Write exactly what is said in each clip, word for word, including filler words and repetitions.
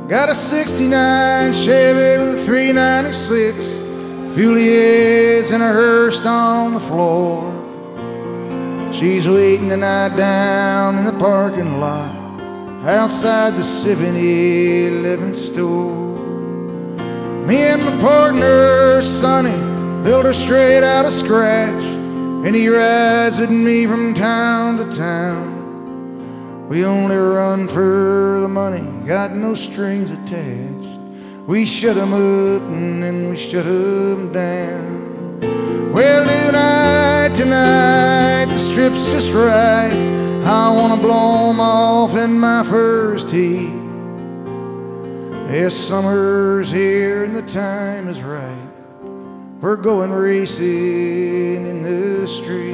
Got a sixty-nine Chevy with a three ninety-six, Juliet's in a hearse on the floor. She's waiting tonight down in the parking lot outside the seven eleven store. Me and my partner, Sonny, built her straight out of scratch, and he rides with me from town to town. We only run for the money, got no strings attached. We shut 'em up and then we shut 'em down. Well, tonight, tonight, the strip's just right. I wanna blow 'em off in my first heat. Yes, summer's here and the time is right. We're going racing in the street.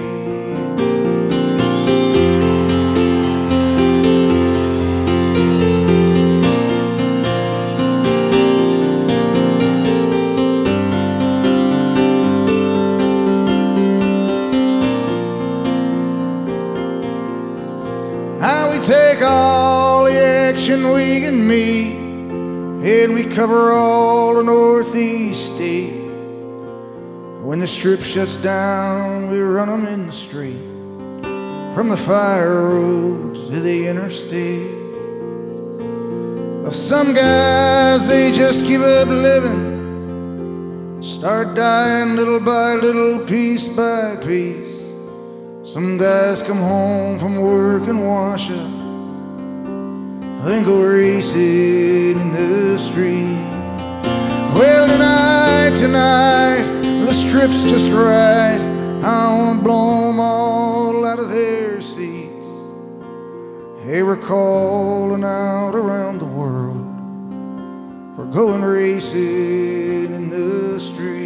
Now we take all the action we can meet, and we cover all the northeast state. When the strip shuts down, we run 'em in the street, from the fire roads to the interstate. Well, some guys, they just give up living, start dying little by little, piece by piece. Some guys come home from work and wash up, then go racing in the street. Well, tonight, tonight, the strip's just right. I wanna blow 'em all out of their seats. Hey, we're calling out around the world. We're going racing in the street.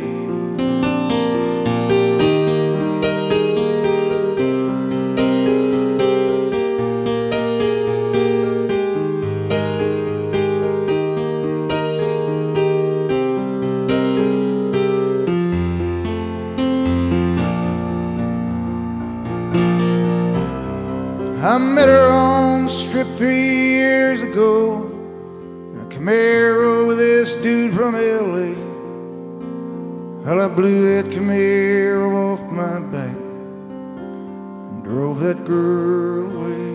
I met her on the strip three years ago in a Camaro with this dude from L A. Well, I blew that Camaro off my back and drove that girl away.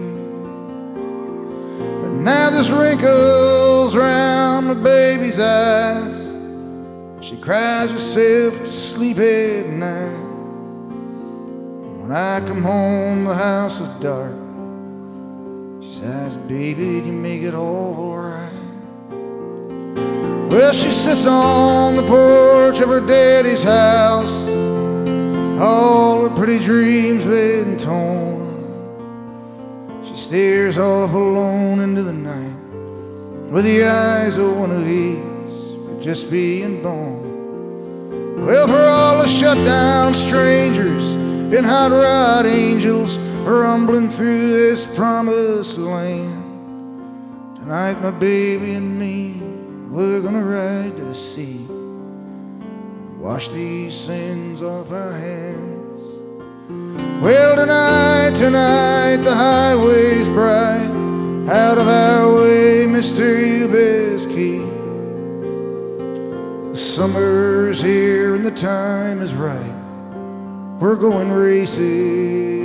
But now there's wrinkles round my baby's eyes. She cries herself to sleep at night. When I come home, the house is dark. Says, baby, you make it all right. Well, she sits on the porch of her daddy's house, all her pretty dreams been torn. She stares off alone into the night with the eyes of one of these for just being born. Well, for all the shut down strangers and hot rod angels rumbling through this promised land, tonight my baby and me, we're gonna ride to the sea and wash these sins off our hands. Well, tonight, tonight, the highway's bright, out of our way, Mister You best keep. The summer's here and the time is right. We're going racing